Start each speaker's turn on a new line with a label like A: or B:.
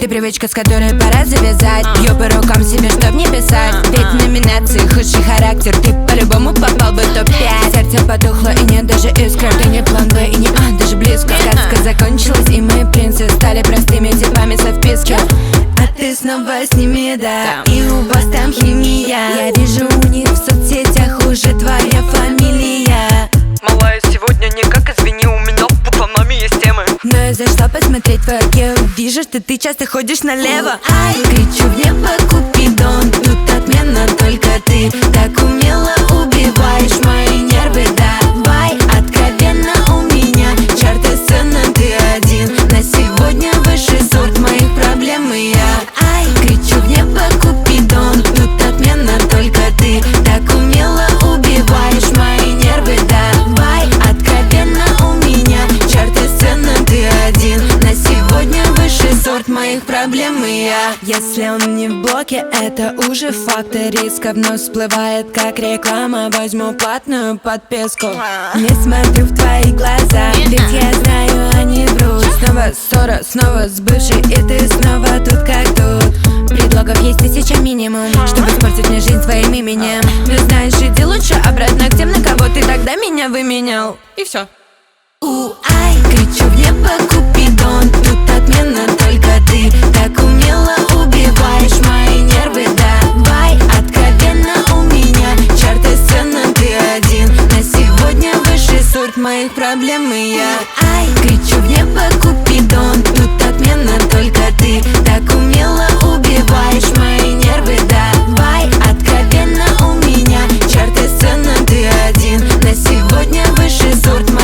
A: Ты привычка, с которой пора завязать. Бью по рукам себе, чтоб не писать. Ведь в номинации худший характер, ты по-любому попал бы в топ-5. Сердце потухло и нет даже искр. Ты не план Б и не А, даже близко. Сказка закончилась и мы, принцы, стали простыми типами со вписки. А ты снова с ними, да, и у вас там химия. Я вижу у них в соцсетях уже твоя фамилия.
B: Малая, сегодня никак, извини, у меня с пацанами есть темы.
A: Но я зашла посмотреть твое гео. Вижу, что ты часто ходишь налево. Ай, кричу в небо, Купидон. Тут отменно только ты так умело убиваешь мои нервы. Давай, откровенно у меня чарты сцена, ты один. На сегодня высший сорт моих проблем и я. Ай, кричу в небо, Купидон. Тут отменно только ты так умело убиваешь мои нервы. Давай, откровенно у меня чарты сцена, ты один. На сегодня высший сорт моих проблем и я. Если он не в блоке, это уже факт. Риска вновь всплывает как реклама. Возьму платную подписку. Не смотрю в твои глаза, ведь я знаю, они врут. Снова ссора, снова с бывшей, и ты снова тут как тут. Предлогов есть 1000 минимум, чтобы испортить мне жизнь своим именем. Но знаешь, иди лучше обратно к тем, на кого ты тогда меня выменял.
B: И все.
A: Ай, кричу в небо, Купидон. Тут отменно только ты так умело убиваешь мои нервы. Давай, откровенно у меня чарты сцена, ты один. На сегодня высший сорт моих проблем и я. Ай, кричу в небо, Купидон. Тут отменно только ты так умело убиваешь мои нервы. Давай, откровенно у меня чарты сцена, ты один. На сегодня высший сорт